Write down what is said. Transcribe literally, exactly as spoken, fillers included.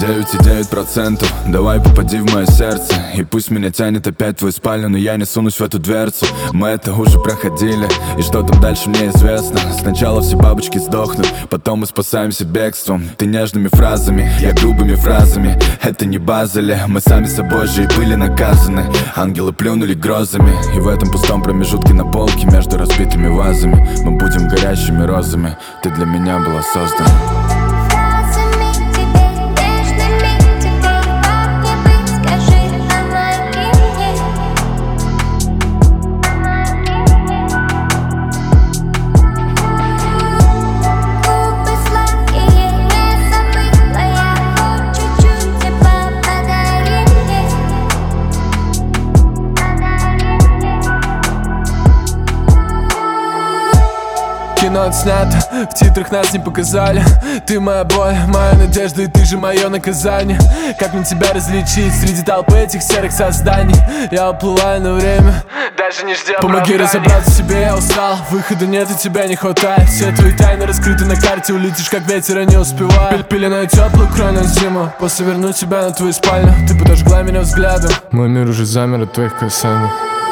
девять и девять процентов. Давай попади в мое сердце, и пусть меня тянет опять в твою спальню, но я не сунусь в эту дверцу. Мы это уже проходили, и что там дальше мне известно. Сначала все бабочки сдохнут, потом мы спасаемся бегством. Ты нежными фразами, я грубыми фразами. Это не Базеле, мы сами собой же и были наказаны. Ангелы плюнули грозами, и в этом пустом промежутке на полке между разбитыми вазами мы будем горящими розами. Ты для меня была создана. Кино отснято, в титрах нас не показали. Ты моя боль, моя надежда, и ты же мое наказание. Как мне тебя различить среди толпы этих серых созданий? Я уплываю на время, даже не ждя оправданий. Помоги разобраться в себе, я устал. Выхода нет, и тебя не хватает. Все твои тайны раскрыты на карте, улетишь как ветер, и не успеваю. Пеленаю теплую кровь на зиму, после верну тебя на твою спальню. Ты подожгла меня взглядом, мой мир уже замер от твоих касаний.